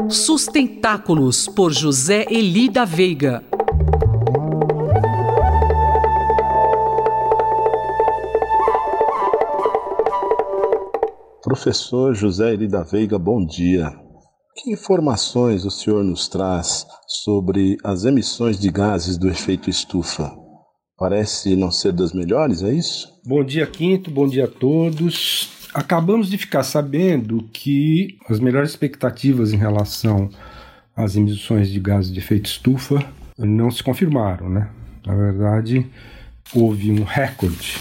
Sustentáculos, por José Eli da Veiga. Professor José Eli da Veiga, bom dia. Que informações o senhor nos traz sobre as emissões de gases do efeito estufa? Parece não ser das melhores, é isso? Bom dia, Quinto, bom dia a todos. Acabamos de ficar sabendo que as melhores expectativas em relação às emissões de gases de efeito estufa não se confirmaram, né? Na verdade, houve um recorde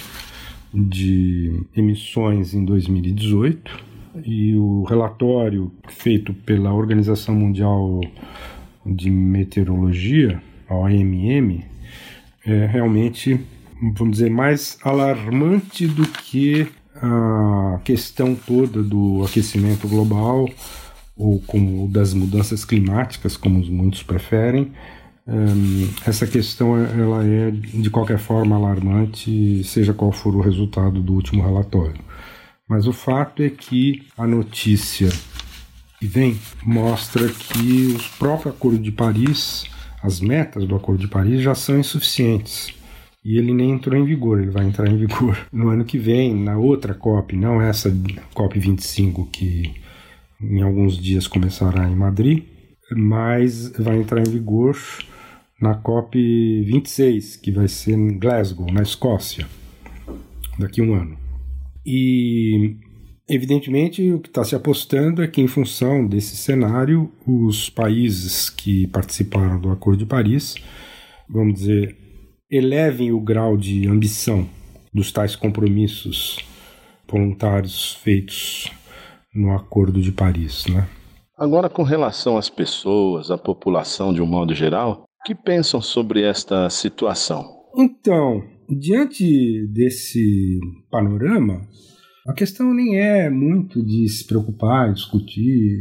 de emissões em 2018 e o relatório feito pela Organização Mundial de Meteorologia, a OMM, é realmente, vamos dizer, mais alarmante do que a questão toda do aquecimento global ou como das mudanças climáticas, como muitos preferem. Essa questão ela é de qualquer forma alarmante, seja qual for o resultado do último relatório. Mas o fato é que a notícia que vem mostra que o próprio Acordo de Paris, as metas do Acordo de Paris já são insuficientes. E ele nem entrou em vigor, ele vai entrar em vigor no ano que vem, na outra COP, não essa COP25 que em alguns dias começará em Madrid, mas vai entrar em vigor na COP26, que vai ser em Glasgow, na Escócia, daqui a um ano. E, evidentemente, o que está se apostando é que, em função desse cenário, os países que participaram do Acordo de Paris, vamos dizer, elevem o grau de ambição dos tais compromissos voluntários feitos no Acordo de Paris, né? Agora, com relação às pessoas, à população de um modo geral, o que pensam sobre esta situação? Então, diante desse panorama, a questão nem é muito de se preocupar, discutir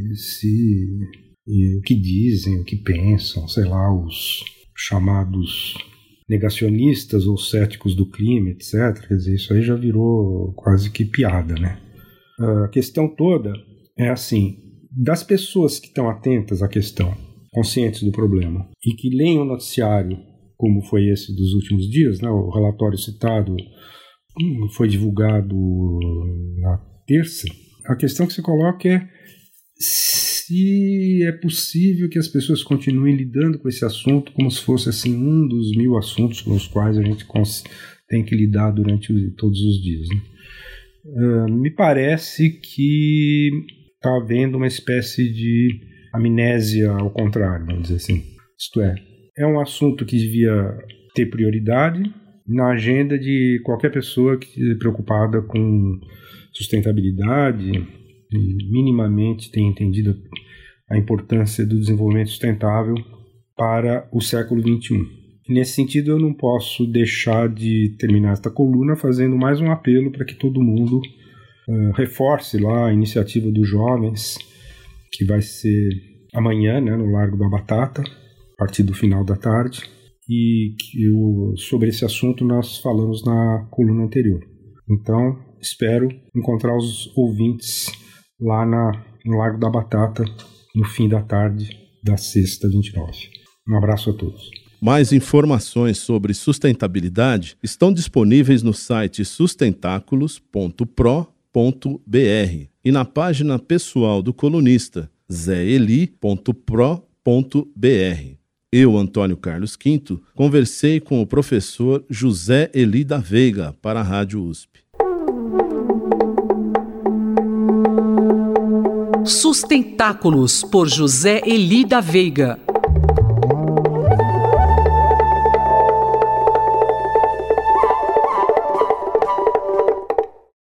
o que dizem, o que pensam, sei lá, os chamados negacionistas ou céticos do clima, etc. Quer dizer, isso aí já virou quase que piada, né? A questão toda é assim, das pessoas que estão atentas à questão, conscientes do problema, e que leem o noticiário, como foi esse dos últimos dias, né? O relatório citado foi divulgado na terça. A questão que se coloca é se é possível que as pessoas continuem lidando com esse assunto como se fosse assim, um dos 1000 assuntos com os quais a gente tem que lidar durante todos os dias, né? Me parece que está havendo uma espécie de amnésia ao contrário, vamos dizer assim. Isto é um assunto que devia ter prioridade na agenda de qualquer pessoa que é preocupada com sustentabilidade e minimamente tem entendido a importância do desenvolvimento sustentável para o século XXI. E nesse sentido, eu não posso deixar de terminar esta coluna fazendo mais um apelo para que todo mundo reforce lá a iniciativa dos jovens, que vai ser amanhã, né, no Largo da Batata, a partir do final da tarde, e sobre esse assunto nós falamos na coluna anterior. Então, espero encontrar os ouvintes lá no Largo da Batata, no fim da tarde da sexta 29. Um abraço a todos. Mais informações sobre sustentabilidade estão disponíveis no site sustentáculos.pro.br e na página pessoal do colunista zeeli.pro.br. Eu, Antônio Carlos Quinto, conversei com o professor José Eli da Veiga para a Rádio USP. Sustentáculos, por José Eli da Veiga.